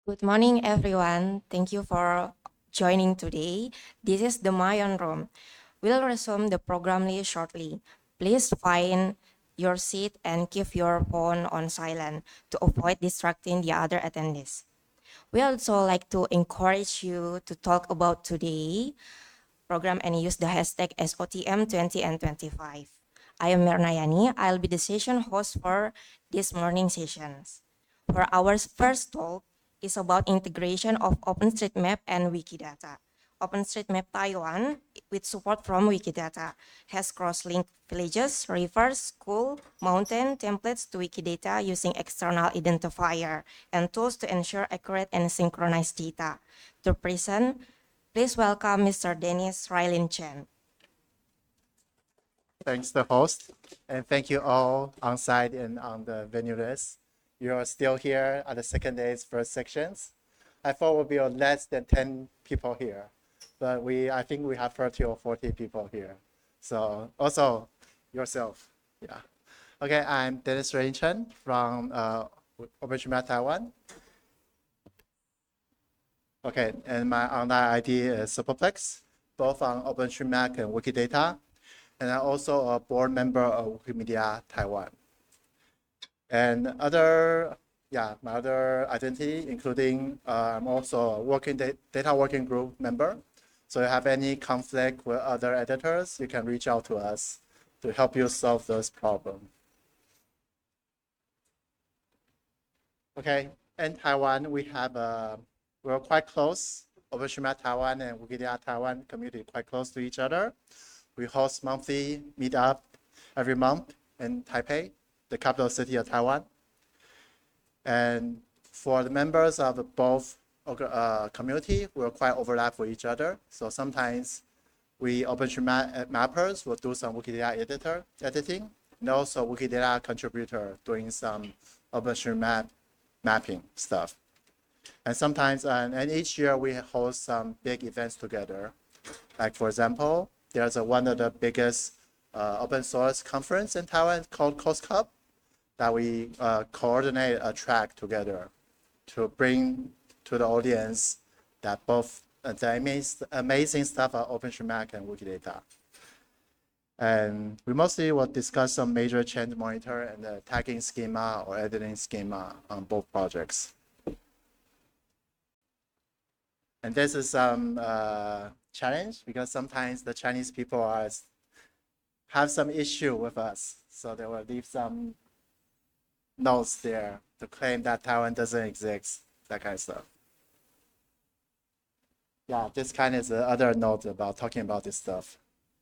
Good morning, everyone. Thank you for joining today. This is the Mayon Room. We'll resume the program shortly. Please find your seat and keep your phone on silent to avoid distracting the other attendees. We also like to encourage you to talk about today program and use the hashtag SOTM20 and 25. I am Mirnayani. I'll be the session host for this morning sessions. For our first talk is about integration of OpenStreetMap and Wikidata. OpenStreetMap Taiwan, with support from Wikidata, has cross-linked villages, rivers, school, mountain templates to Wikidata using external identifier and tools to ensure accurate and synchronized data. To present, please welcome Mr. Dennis Rylin Chen. Thanks, the host, and thank you all on site and on the venue list. You are still here at the second day's first sections. I thought would be less than 10 people here, but I think we have 30 or 40 people here. So also yourself, yeah. Okay, I'm Dennis Rylin Chen from OpenStreetMap Taiwan. Okay, and my online ID is Superplex, both on OpenStreetMap and Wikidata. And I'm also a board member of Wikimedia Taiwan. And my other identity, including I'm also a data working group member. So if you have any conflict with other editors, you can reach out to us to help you solve those problems. Okay, in Taiwan, we're quite close. OpenStreetMap Taiwan and Wikimedia Taiwan community quite close to each other. We host monthly meetup every month in Taipei, the capital city of Taiwan. And for the members of both community, we're quite overlap with each other. So sometimes we OpenStreetMap mappers will do some Wikidata editing, and also Wikidata contributor doing some OpenStreetMap mapping stuff. And sometimes, and each year we host some big events together. Like for example, there's one of the biggest open source conference in Taiwan called COSCUP that we coordinate a track together to bring to the audience that both the amazing stuff are OpenStreetMap and Wikidata. And we mostly will discuss some major change monitor and the tagging schema or editing schema on both projects. And this is some challenge because sometimes the Chinese people have some issue with us. So they will leave some notes there to claim that Taiwan doesn't exist, that kind of stuff. Yeah, this kind is the other note about talking about this stuff.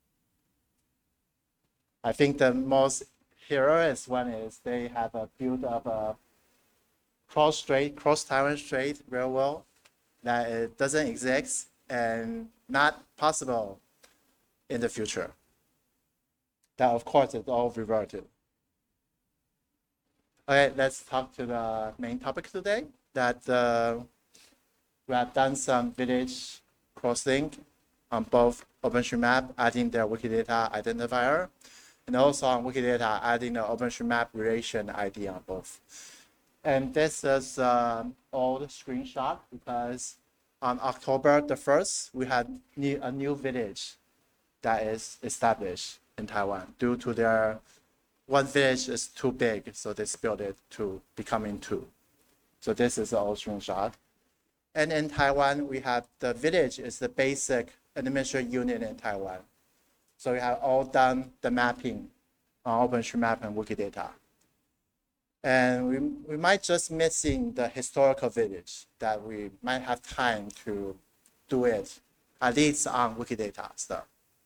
I think the most heroic one is they have a build of a cross Taiwan Strait railroad that it doesn't exist and not possible in the future. That of course is all reverted. Okay, let's talk to the main topic today. That we have done some village cross-link on both OpenStreetMap, adding their Wikidata identifier, and also on Wikidata, adding the OpenStreetMap relation ID on both. And this is old screenshot because on October the 1st, we had a new village that is established in Taiwan due to their one village is too big, so they split it to becoming two. So this is the old screenshot. And in Taiwan, we have the village is the basic administrative unit in Taiwan. So we have all done the mapping on OpenStreetMap and Wikidata. And we might just missing the historical village that we might have time to do it, at least on Wikidata stuff.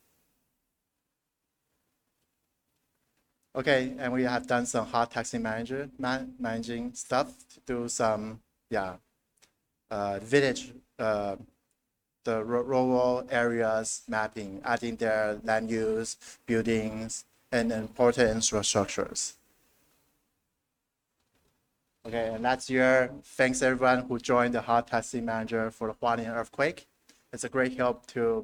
Okay, and we have done some hot taxi managing stuff to do some, village, the rural areas mapping, adding their land use, buildings, and important infrastructures. Okay, and last year, thanks everyone who joined the Hot Taxi Manager for the Hualien earthquake. It's a great help to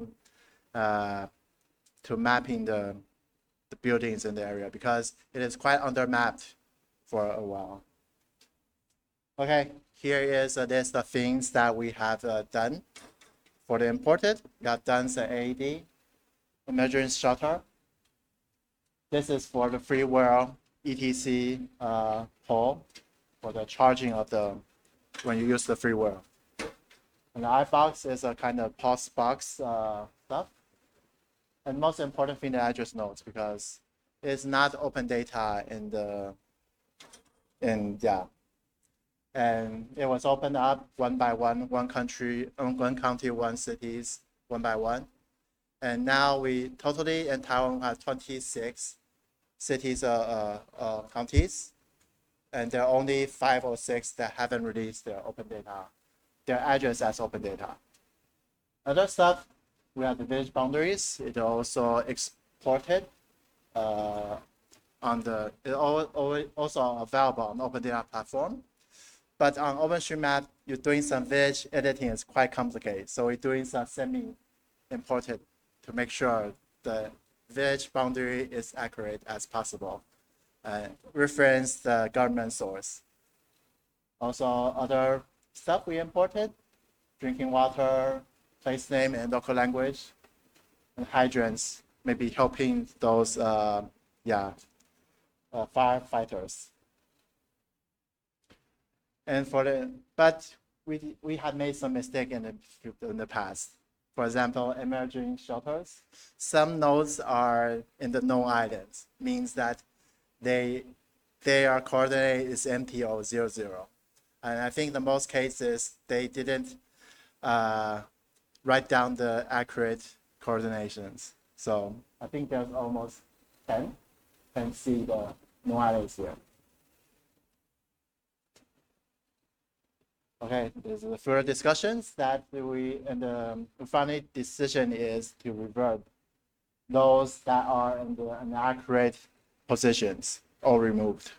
mapping the buildings in the area because it is quite under mapped for a while. Okay, here is a list of things that we have done. For the imported, we have done the AED, emergency shelter. This is for the FreeWheel ETC pole for the charging of the when you use the FreeWheel. And the iBox is a kind of post box stuff. And most important thing that I just note because it's not open data and it was opened up one by one country, one county, one cities, one by one. And now we totally in Taiwan have 26 cities, counties, and there are only 5 or 6 that haven't released their open data, their address as open data. Other stuff, we have the village boundaries. It also exported also available on open data platform. But on OpenStreetMap, you're doing some village editing is quite complicated. So we're doing some semi-imported to make sure the village boundary is accurate as possible. Reference the government source. Also, other stuff we imported, drinking water, place name and local language, and hydrants, maybe helping those firefighters. And but we had made some mistake in the past. For example, emerging shelters. Some nodes are in the no islands, means that their coordinate is empty or 00. And I think the most cases they didn't write down the accurate coordinations. So I think there's almost 10. Can see the no islands here. Okay, there's the further discussions that the final decision is to revert those that are in the inaccurate positions or removed.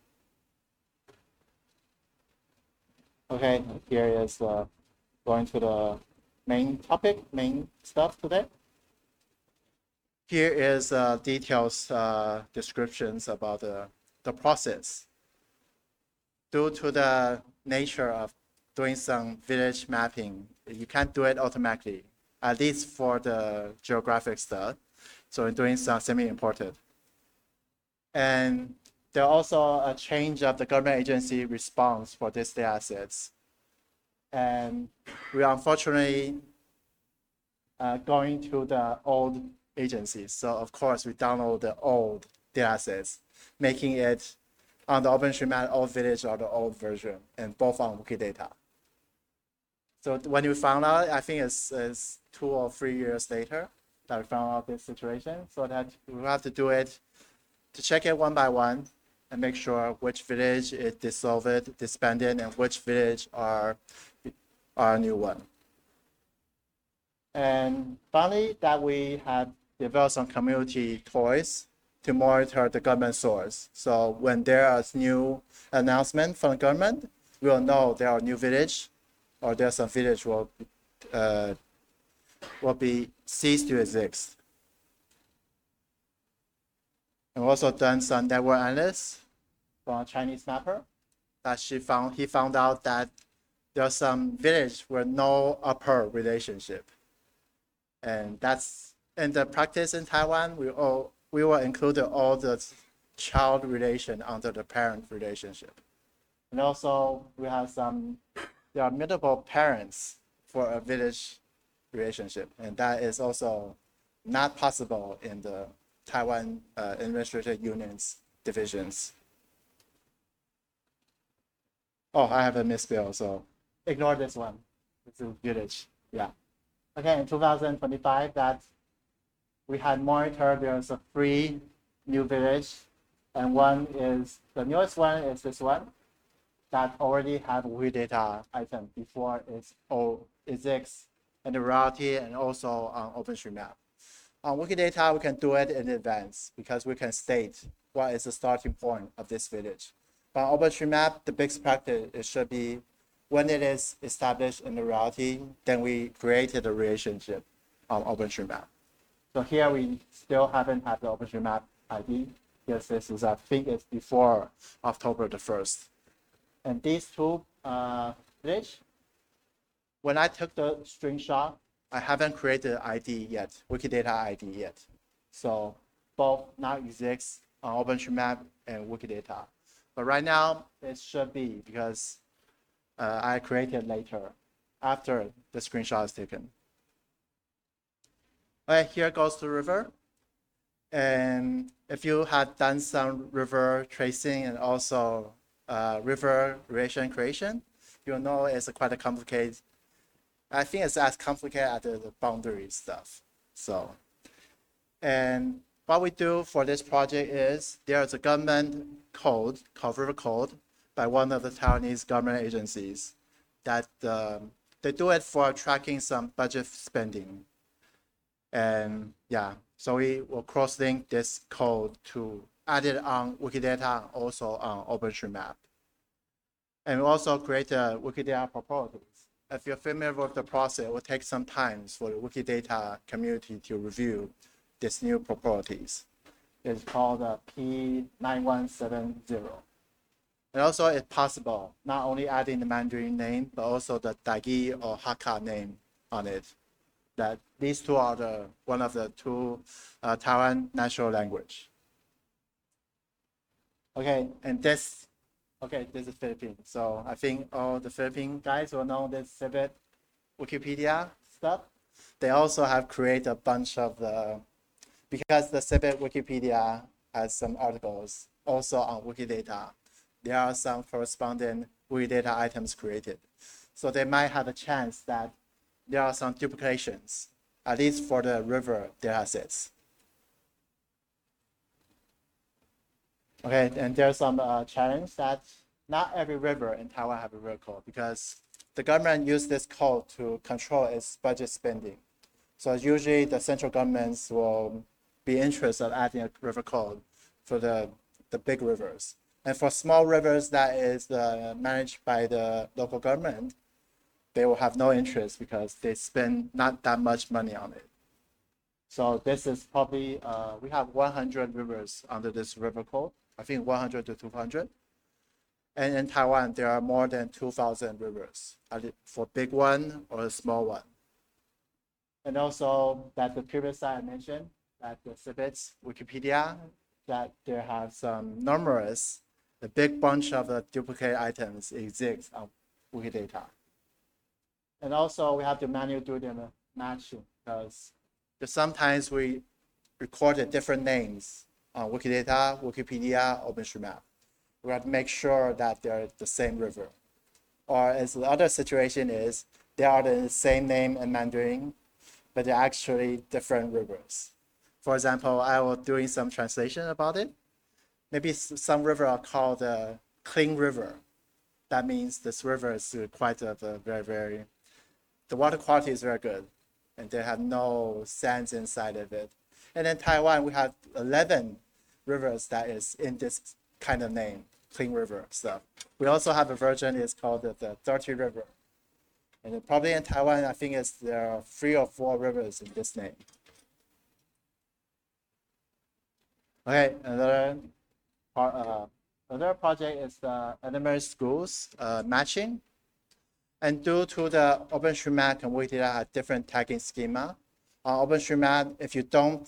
Okay, here is going to the main topic, main stuff today. Here is details, descriptions about the process. Due to the nature of doing some village mapping, you can't do it automatically, at least for the geographic stuff. So we're doing some semi-imported. And there also a change of the government agency response for these data assets. And we are unfortunately going to the old agencies. So of course we download the old data sets, making it on the OpenStreetMap old village or the old version, and both on Wikidata. So when we found out, I think it's 2 or 3 years later that we found out this situation, so that we have to do it to check it one by one and make sure which village is dissolved, disbanded, and which village are a new one. And finally, that we have developed some community toys to monitor the government source. So when there is new announcement from the government, we will know there are new village or there's some village will be ceased to exist. And we also done some network analysis from a Chinese mapper that he found out that there are some village with no upper relationship. And that's in the practice in Taiwan, we will include all the child relation under the parent relationship. And also we have there are multiple parents for a village relationship. And that is also not possible in the Taiwan administrative unions divisions. Oh, I have a misspell, so ignore this one. It's a village, yeah. Okay, in 2025, that we had monitored there's a 3 new village, and the newest one is this one that already have Wikidata item before it's exists in the reality and also on OpenStreetMap. On Wikidata, we can do it in advance because we can state what is the starting point of this village. But on OpenStreetMap, the best practice it should be when it is established in the reality, then we created a relationship on OpenStreetMap. So here we still haven't had the OpenStreetMap ID. Yes, this is, I think it's before October the 1st. And these 2 Rich, when I took the screenshot, I haven't created ID yet, Wikidata ID yet. So both now exists on OpenStreetMap and Wikidata. But right now, it should be because I created later after the screenshot is taken. All right, here goes the river. And if you have done some river tracing and also river relation creation, you'll know it's quite a complicated. I think it's as complicated as the boundary stuff. So, and what we do for this project is there's a government code called River Code by one of the Taiwanese government agencies that they do it for tracking some budget spending. And yeah, so we will cross-link this code to add it on Wikidata, also on OpenStreetMap. And we also create a Wikidata properties. If you're familiar with the process, it will take some time for the Wikidata community to review these new properties. It's called P9170. And also it's possible not only adding the Mandarin name, but also the Daigi or Hakka name on it. That these two are one of the two Taiwan national language. Okay, and this is Philippines. So I think all the Philippine guys will know this Civic Wikipedia stuff. They also have created a bunch of because the Civic Wikipedia has some articles also on Wikidata. There are some corresponding Wikidata items created. So they might have a chance that there are some duplications, at least for the river data sets. Okay, and there's some challenge that not every river in Taiwan have a river code because the government used this code to control its budget spending. So usually the central governments will be interested in adding a river code for the big rivers. And for small rivers that is managed by the local government, they will have no interest because they spend not that much money on it. So this is probably, we have 100 rivers under this river code, I think 100 to 200. And in Taiwan, there are more than 2,000 rivers for big one or a small one. And also that the previous slide I mentioned, that the Civic Wikipedia, that there have some numerous, a big bunch of the duplicate items exist on Wikidata. And also we have to manually do the matching because sometimes we recorded different names on Wikidata, Wikipedia, OpenStreetMap. We have to make sure that they're the same river. Or as the other situation is, they are the same name in Mandarin, but they're actually different rivers. For example, I was doing some translation about it. Maybe some river are called Clean River. That means this river is quite a very, the water quality is very good and they have no sands inside of it. And in Taiwan, we have 11 rivers that is in this kind of name, Clean River stuff. We also have a version, it's called the Dirty River. And probably in Taiwan, I think there are 3 or 4 rivers in this name. Okay, another project is the elementary schools matching. And due to the OpenStreetMap and Wikidata have different tagging schema, on OpenStreetMap, if you don't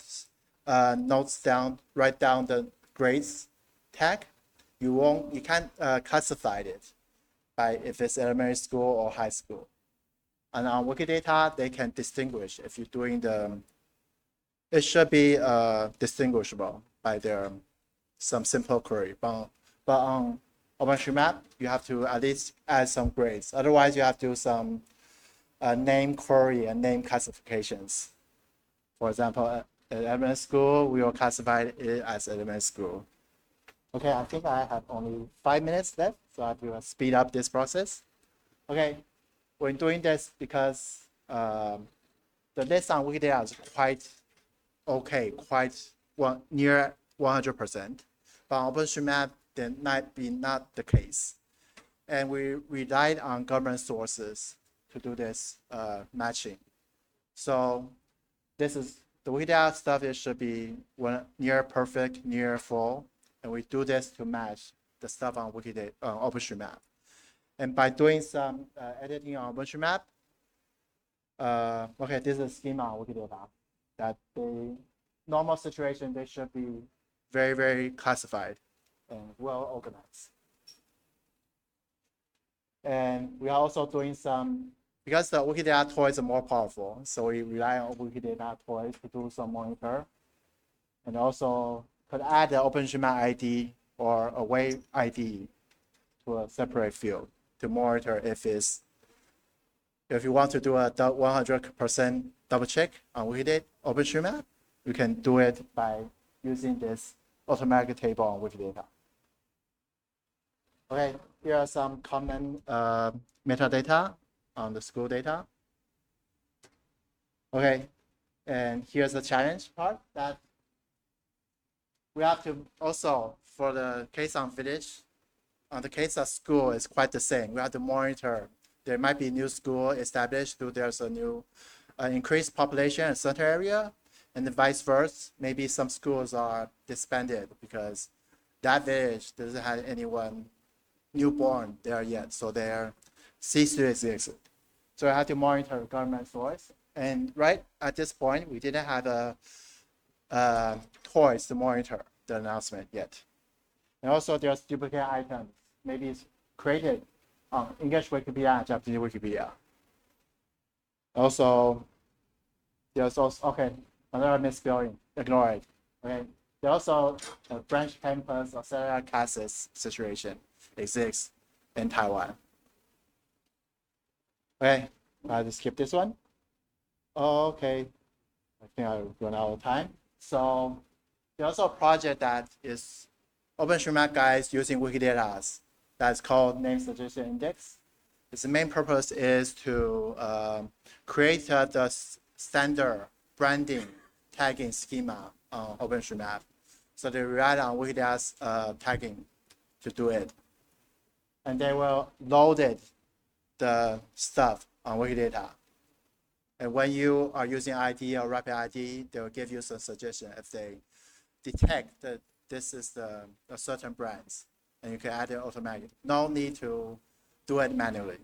write down the grades tag, you can't classify it by if it's elementary school or high school. And on Wikidata, they can distinguish if you're doing it should be distinguishable by some simple query. But on OpenStreetMap, you have to at least add some grades. Otherwise, you have to do some name query and name classifications. For example, at elementary school, we will classify it as elementary school. Okay, I think I have only 5 minutes left, so I have to speed up this process. Okay, we're doing this because the list on Wikidata is quite okay, near 100%. But on OpenStreetMap, that might be not the case. And we relied on government sources to do this matching. So this is the Wikidata stuff, it should be near perfect, near full. And we do this to match the stuff on OpenStreetMap. And by doing some editing on OpenStreetMap, okay, this is a schema on Wikidata that the normal situation, they should be very, very classified and well organized. And we are also doing some, because the Wikidata toys are more powerful, so we rely on Wikidata toys to do some monitor. And also could add the OpenStreetMap ID or away ID to a separate field to monitor if you want to do a 100% double check on Wikidata OpenStreetMap, you can do it by using this automatic table on Wikidata. Okay, here are some common metadata on the school data. Okay, and here's the challenge part that we have to also, for the case on village, on the case of school, it's quite the same. We have to monitor. There might be new school established, so there's a new increased population in a certain area, and the vice versa. Maybe some schools are disbanded because that village doesn't have anyone newborn there yet, so they're cease to exist. So I have to monitor government source. And right at this point, we didn't have a toys to monitor the announcement yet. And also there's duplicate items. Maybe it's created on English Wikipedia and Japanese Wikipedia. Also, there's also, okay, another misspelling, ignore it. Okay, there's also a branch campus or cellular classes situation exists in Taiwan. Okay, I'll just skip this one. Okay, I think I run out of time. So there's also a project that is OpenStreetMap guys using Wikidata that's called Name Suggestion Index. Its main purpose is to create the standard branding tagging schema on OpenStreetMap. So they rely on Wikidata's tagging to do it. And they will load it, the stuff on Wikidata. And when you are using ID or Rapid ID, they will give you some suggestion if they detect that this is a certain brands, and you can add it automatically. No need to do it manually.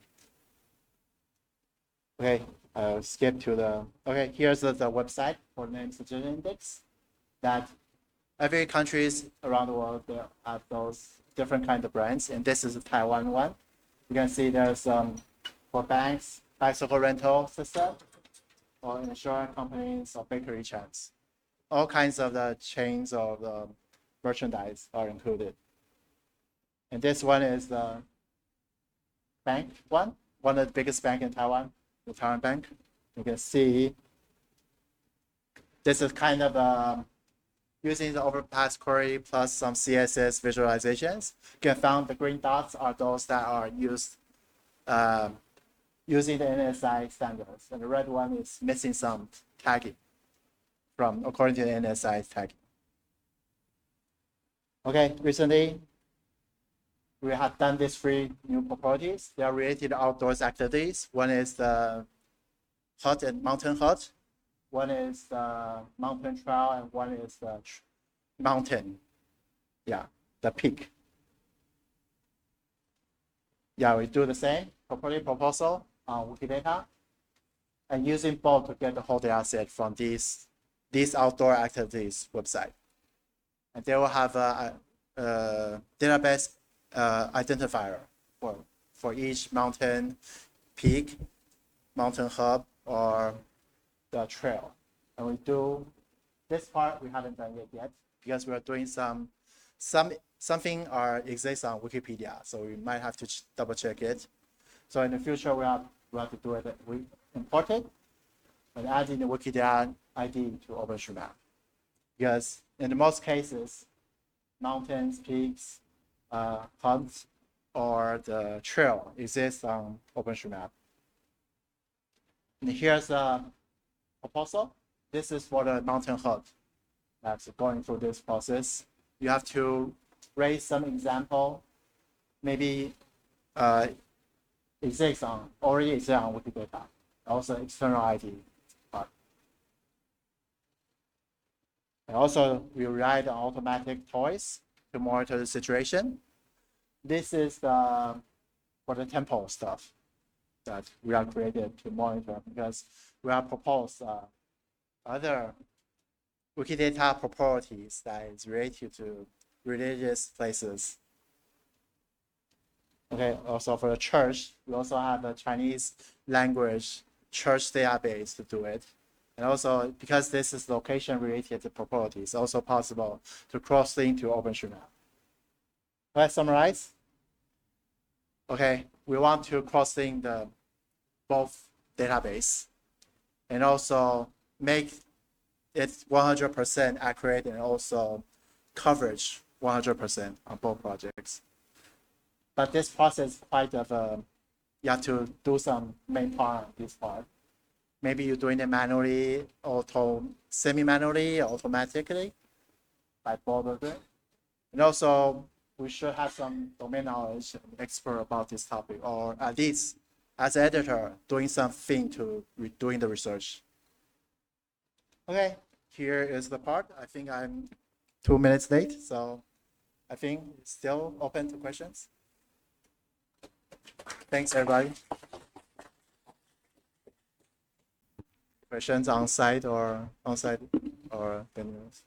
Okay, I'll skip to the, okay, here's the website for Name Suggestion Index that every countries around the world, they have those different kinds of brands, and this is a Taiwan one. You can see there's for banks, bicycle rental system, or insurance companies, or bakery chains. All kinds of the chains of the merchandise are included. And this one is the bank one of the biggest bank in Taiwan, the Taiwan Bank. You can see this is kind of using the overpass query plus some CSS visualizations. You can find the green dots are those that are used using the NSI standards, and the red one is missing some tagging from according to the NSI tagging. Okay, recently we have done these 3 new properties. They are related to outdoors activities. One is the hut and mountain hut. One is the mountain trail, and one is the mountain. Yeah, the peak. Yeah, we do the same property proposal on Wikidata, and using both to get the whole data set from these outdoor activities website. And they will have a database identifier for each mountain peak, mountain hub, or the trail. And we do this part, we haven't done it yet because we are doing something exists on Wikipedia, so we might have to double check it. So in the future, we have to do it. We import it and add in the Wikidata ID to OpenStreetMap, because in the most cases, mountains, peaks, hubs, or the trail exists on OpenStreetMap. And here's a proposal. This is for the mountain hub that's going through this process. You have to raise some example, maybe already exists on Wikidata, also external ID part. And also, we relied on automatic toys to monitor the situation. This is the for the temple stuff that we are created to monitor, because we have proposed other Wikidata properties that is related to religious places. Okay, also for the church, we also have a Chinese language church database to do it. And also, because this is location-related property, it's also possible to cross-link to OpenStreetMap. Let's summarize. Okay, we want to cross-link the both database and also make it 100% accurate and also coverage 100% on both projects. But this process quite of you have to do some main part on this part. Maybe you're doing it manually, semi-manually, automatically by both of them. And also, we should have some domain knowledge, expert about this topic, or at least as editor, doing something to doing the research. Okay, here is the part. I think I'm 2 minutes late, so I think it's still open to questions. Thanks, everybody. Questions on site or venues?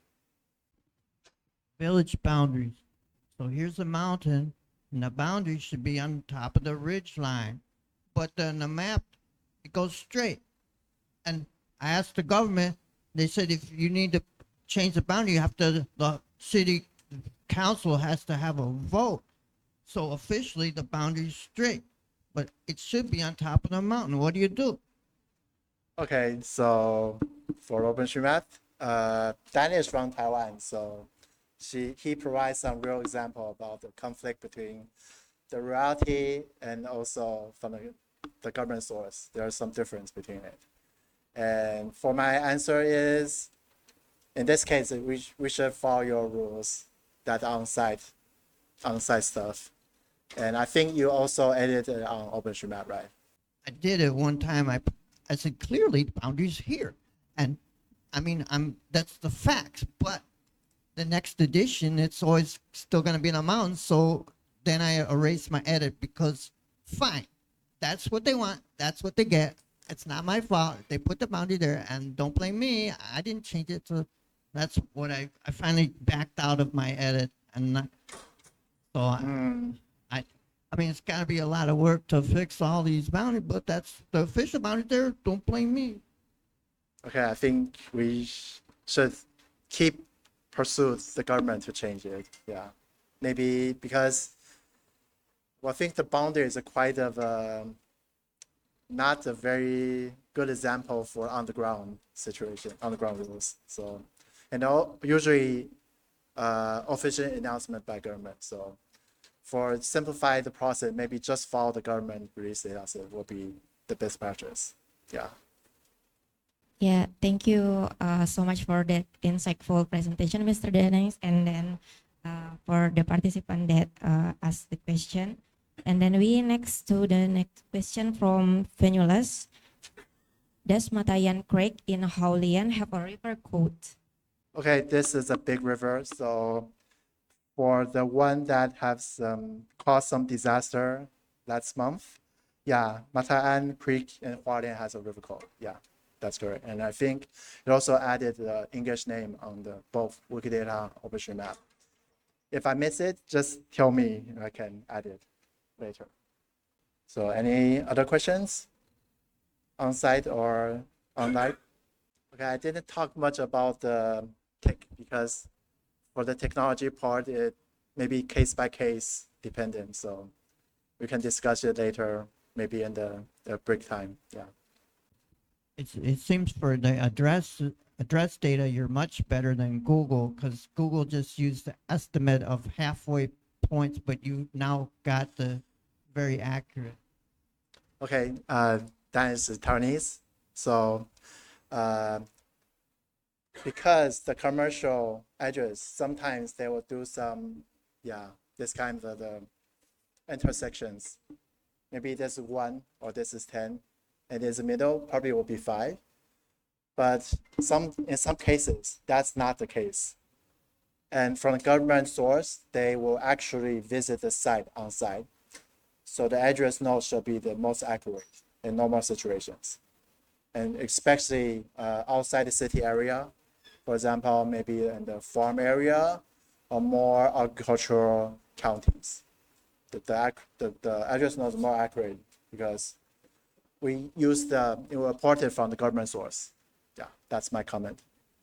Village boundaries. So here's a mountain, and the boundary should be on top of the ridge line. But on the map, it goes straight. And I asked the government, they said if you need to change the boundary, you have to, the city council has to have a vote. So officially, the boundary's straight. But it should be on top of the mountain. What do you do? Okay, so for OpenStreetMap, Dan is from Taiwan, so he provides some real example about the conflict between the reality and also from the government source. There's some difference between it. And for my answer is, in this case, we should follow your rules that on-site stuff. And I think you also edited it on OpenStreetMap, right? I did it one time. I said clearly the boundary's here, and I mean that's the facts. But the next edition, it's always still going to be in the mountains. So then I erased my edit because fine, that's what they want. That's what they get. It's not my fault. They put the boundary there, and don't blame me. I didn't change it. So that's what I finally backed out of my edit, and not, so I mean, it's got to be a lot of work to fix all these boundaries, but that's the official boundary there. Don't blame me. Okay, I think we should keep pursue the government to change it. Yeah, maybe because I think the boundary is quite of not a very good example for underground situation, underground rules. So, and usually official announcement by government. So, for simplify the process, maybe just follow the government release data set will be the best practice. Yeah. Yeah, thank you so much for that insightful presentation, Mr. Dennis, and then for the participant that asked the question. And then we next to the next question from Venulus. Does Matayan Creek in Haulian have a river code? Okay, this is a big river, so for the one that has caused some disaster last month, yeah, Matayan Creek in Hualien has a river code. Yeah, that's correct. And I think it also added the English name on the both Wikidata and OpenStreetMap. If I miss it, just tell me and I can add it later. So any other questions on site or online? Okay, I didn't talk much about the tech because for the technology part, it may be case by case dependent. So we can discuss it later, maybe in the break time. Yeah. It seems for the address data, you're much better than Google, because Google just used the estimate of halfway points, but you now got the very accurate. Okay, that is Taiwanese. So because the commercial address, sometimes they will do some, this kind of the intersections. Maybe this is 1 or this is 10, and in the middle probably will be 5. But in some cases, that's not the case. And from the government source, they will actually visit the site on site So the address node should be the most accurate in normal situations. And especially outside the city area, for example, maybe in the farm area or more agricultural counties. The address node is more accurate because we report it from the government source. Yeah, that's my comment.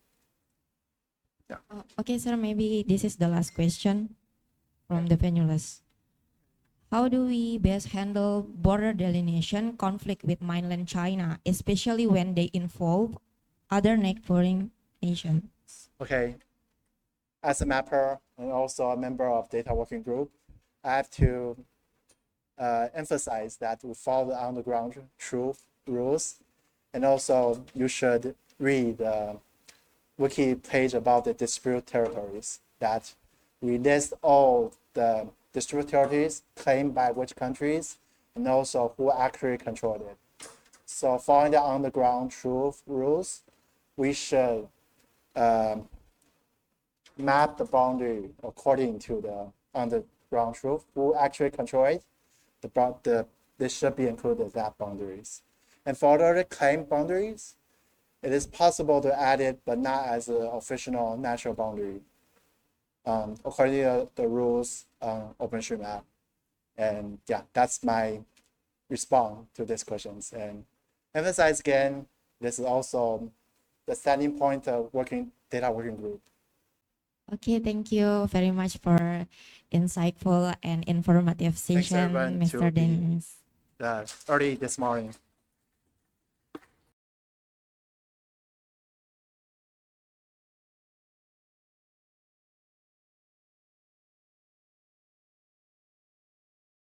Okay, sir, maybe this is the last question from the panelists. How do we best handle border delineation conflict with mainland China, especially when they involve other neighboring nations? Okay, as a mapper and also a member of data working group, I have to emphasize that we follow the on-the-ground truth rules, and also you should read the wiki page about the dispute territories that we list all the dispute territories claimed by which countries and also who actually controlled it. So following the on-the-ground truth rules, we should map the boundary according to the underground truth. Who actually control it? This should be included that boundaries. And for other claim boundaries, it is possible to add it, but not as an official natural boundary, according to the rules on OpenStreetMap. And yeah, that's my response to these questions. And emphasize again, this is also the standing point of data working group. Okay, thank you very much for insightful and informative Thanks session, everyone to Mr. be Dennis. early this morning.